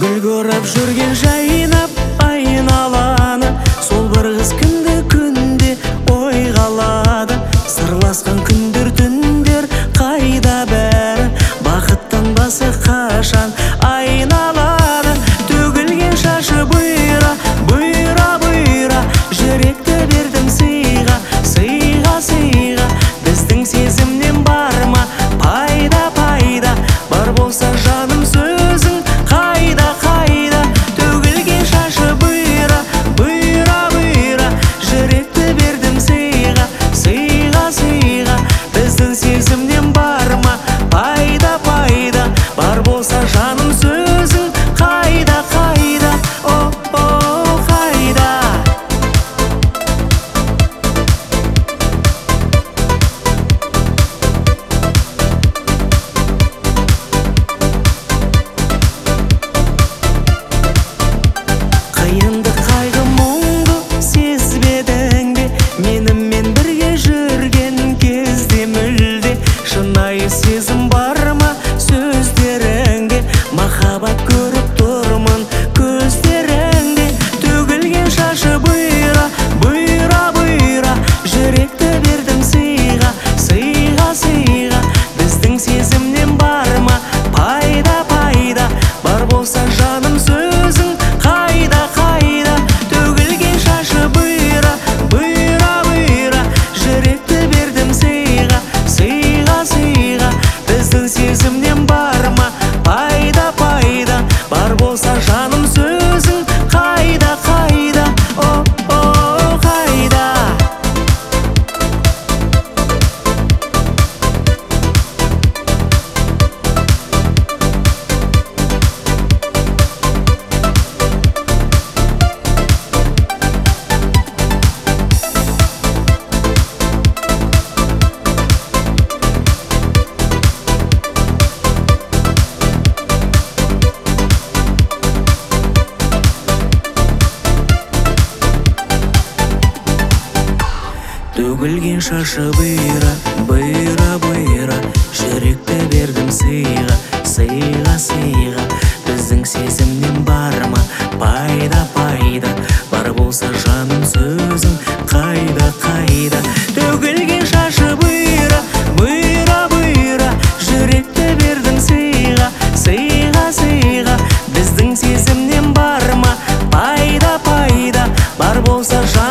гүл көріп жүрген жайнап айналаны, сол бір қыз кімді күнде ойға алады. Сырласқан күндер түндер қайда бәрі, бақыттан басы қашан айналады. Төгілген шашы бұйра, бұйра, бұйра, жүректі бердім сыйға, сыйға, сыйға. Біздің сезімнен бар ма пайда, пайда? Бар болса жаным сөзің қайда, қайда? Төгілген шашы бұйра, бұйра, бұйра, жүректі бердім сыйға, сыйға, сыйға. Біздің сезімнен бар ма пайда, пайда? Бар болса жаным сөзің қайда, қайда? О, қайда? Қиындық қайғы мұңды сезбедің бе, менімен бірге жүрген кезде мүлде? Шынайы сезім бар ма сөздеріңде? Махаббат көріп тұрмын көздеріңде. Төгілген шашы бұйра, бұйра, бұйра, жүректі бердім сыйға, сыйға, сыйға. Біздің сезімнен бар ма пайда, пайда? Бар болса жаным сөзің қайда, қайда? Төгілген шашы бұйра, бұйра, бұйра, жүректі бердім сыйға, сыйға, сыйға. Біздің сезімнен бар ма пайда, пайда? Бар болса жаным сөзің қайда, қайда? О, қайда? Төгілген шашы бұйра, бұйра, бұйра, жүректі бердім сыйға, сыйға, сыйға. Біздің сезімнен бар ма пайда, пайда? Бар болса жаным сөзің қайда, қайда? Төгілген шашы бұйра, бұйра, бұйра, жүректі бердім сыйға, сыйға, сыйға. Біздің сезімнен бар ма пайда, пайда? Бар болса